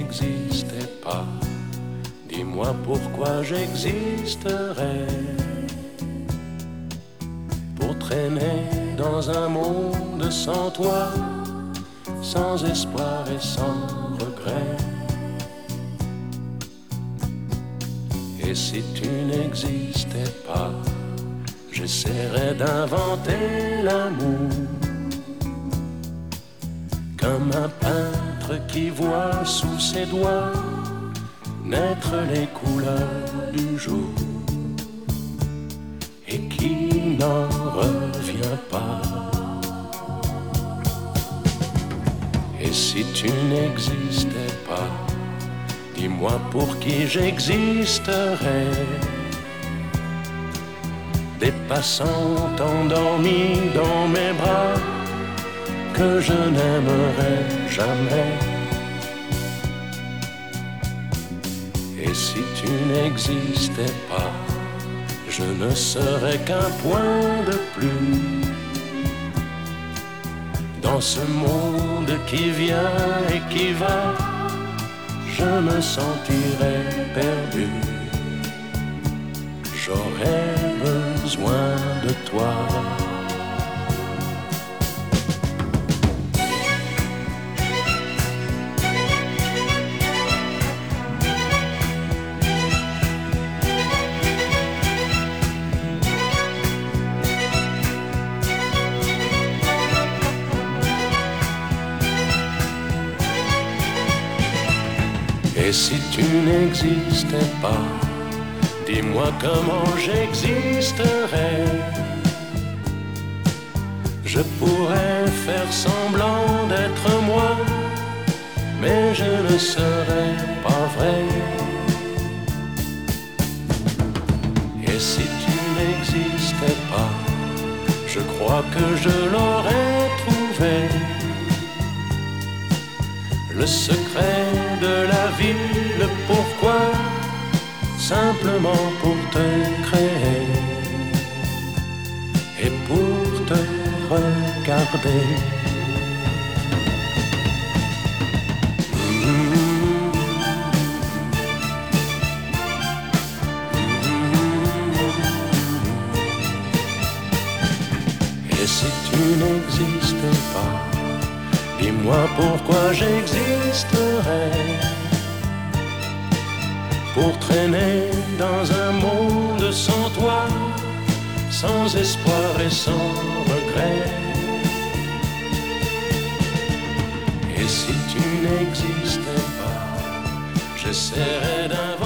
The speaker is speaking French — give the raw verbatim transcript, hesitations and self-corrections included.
n'existais pas, dis-moi pourquoi j'existerais. Pour traîner dans un monde sans toi, sans espoir et sans regret. Et si tu n'existais pas, j'essaierais d'inventer l'amour, comme un peintre qui voit sous ses doigts naître les couleurs du jour et qui n'en revient pas. Et si tu n'existais pas, dis-moi pour qui j'existerais. Des passants endormis dans mes bras que je n'aimerais jamais. Et si tu n'existais pas, je ne serais qu'un point de plus dans ce monde qui vient et qui va. Je me sentirais perdu. J'aurais besoin de toi. Et si tu n'existais pas, dis-moi comment j'existerais. Je pourrais faire semblant d'être moi, mais je ne serais pas vrai. Et si tu n'existais pas, je crois que je l'aurais trouvé. Le secret de la vie, le pourquoi, simplement pour te créer et pour te regarder. Et si tu n'existais pas, dis-moi pourquoi j'existerais. Pour traîner dans un monde sans toi, sans espoir et sans regret. Et si tu n'existais pas, j'essaierais d'inventer